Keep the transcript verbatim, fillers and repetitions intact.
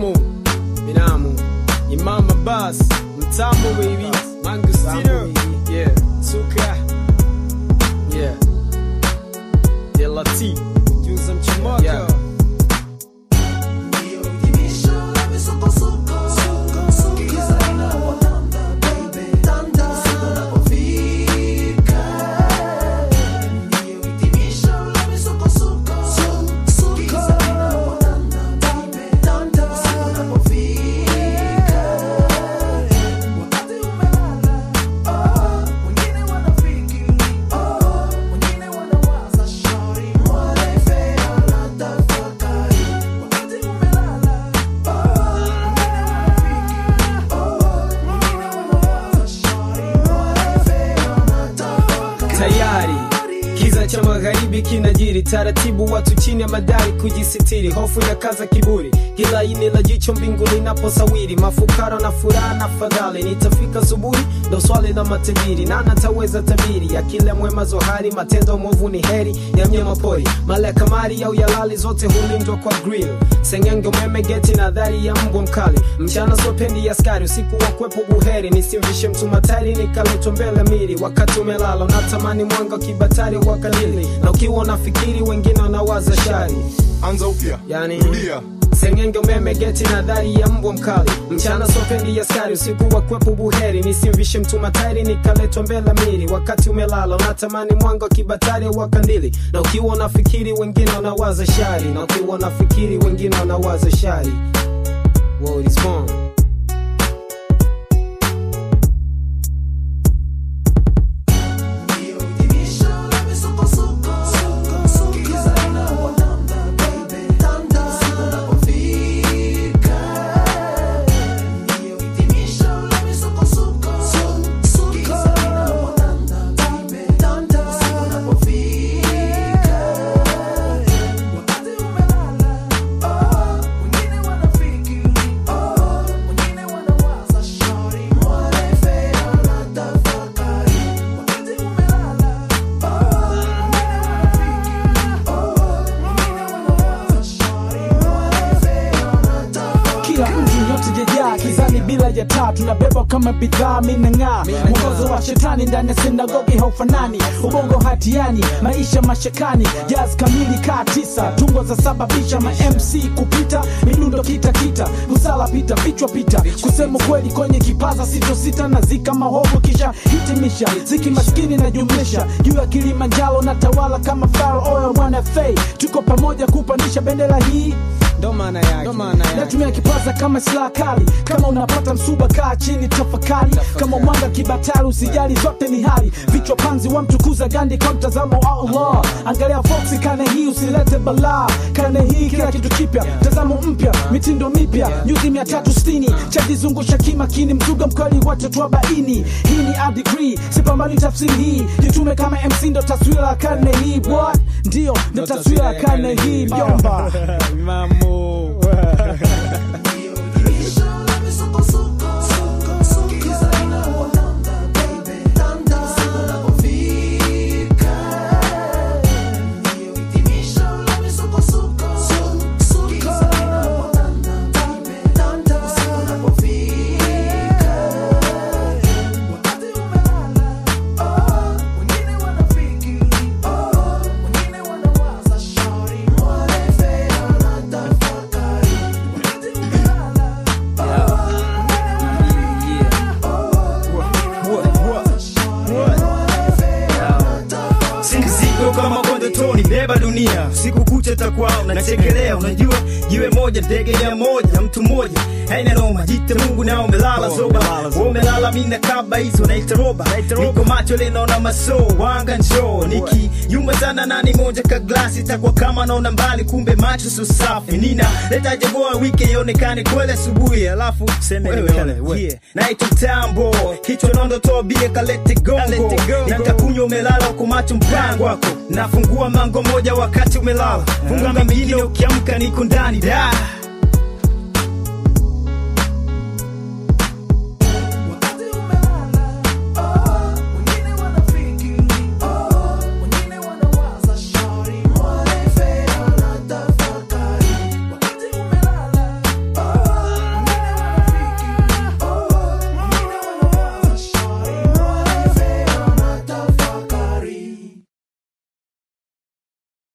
Binamu, Binamu, Imam Abbas, Mtamu baby, Mangustino, yeah, Suka, yeah, Delati, Juza Mchimaka, yeah. Tayari kiza cha magharibi kinajiri, taratibu watu chini ya madari kujisitiri, hofu ya kaza kiburi, kila ini la jicho mbinguni naposawiri, mafukara na furaha na fadhali, nitafika subuhi ndo swali la matabiri, na nataweza tabiri ya kila mwema zohari, matendo mwovu ni heri ya mnyama pori, mala kamari au yalali zote hulindwa kwa grill, sengenge umeme geti na dhari ya mbwa mkali, mchana sopendi ya skari, usiku wa kwepo buheri, nisimvishe mtu matari nikaletwa mbele miri, wakati umelala unatamani mwanga kibatari wakadili, na ukiwa unafikiri wengine wanawaza shari, anza upya, yani rudia. Sengenge umeme geti na dhari ya mbwa mkali, mchana sopendi ya skari, usiku wa kwepo buheri, nisimvishe mtu matari nikaletwa mbele miri, wakati umelala unatamani mwanga kibatari wakandili, na ukiwa unafikiri wengine wanawaza shari, na ukiwa unafikiri wengine wanawaza shari. World is born. Kizani bila ya taa tunabeba kama bidhaa minang'aa, mwongozo wa shetani ndani ya sinagogi haufanani, ubongo hatiani, maisha mashakani, jazz kamili kaa tisa, tungo za sababisha ma M C kupita, midundo kita kita, musala pita, vichwa pita, kusema kweli kwenye kipaza sito sita, na zika mahovu kisha hitimisha, ziki maskini na jumlisha, juu ya Kilimanjaro na tawala kama Pharaoh Oil one F A, tuko pamoja kupandisha bendera hii, ndo maana yake, ndo maana yake. Natumia kipaza kama silaha kali, kama unapata msuba kaa chini tafakari, kama mwanga kibatari usijali zote ni hali, vichwa panzi wa mtukuza Gandhi kwa mtazamo wa Allah, angalia Foxy kane hii usilete balaa, kane hii kila kitu kipya, tazamo mpya, mitindo mipya, nyuzi mia tatu sitini, chajizungusha kimakini, mzuga mkali watu wa baini, hii ni a degree, sipambani tafsiri hii, jitume kama M C ndo taswira ya kane hii, what? Ndio, ndo taswira ya kane hii, mjomba. Mamu. Kama konde toni beba dunia, siku kucha takwao unachekelea, unajua jiwe moja ndege ya moja mtu moja, haina noma, jite Mungu na umelala zoba, umelala mina kaba hizo naita roba, niko macho leno na maso wanga njoo, niki yuma sana nani moja ka glasi, takwa kama naona mbali kumbe macho so safi, nina leta jagoa wiki yonekane kwele subuhi, alafu seme wewe yeah, naita tambo kichwa nondo tobie kalete gongo, na nitakunywa umelala kwa macho mpango wako, nafungua mango moja wakati umelala, funga mengine ukiamka niko ndani da.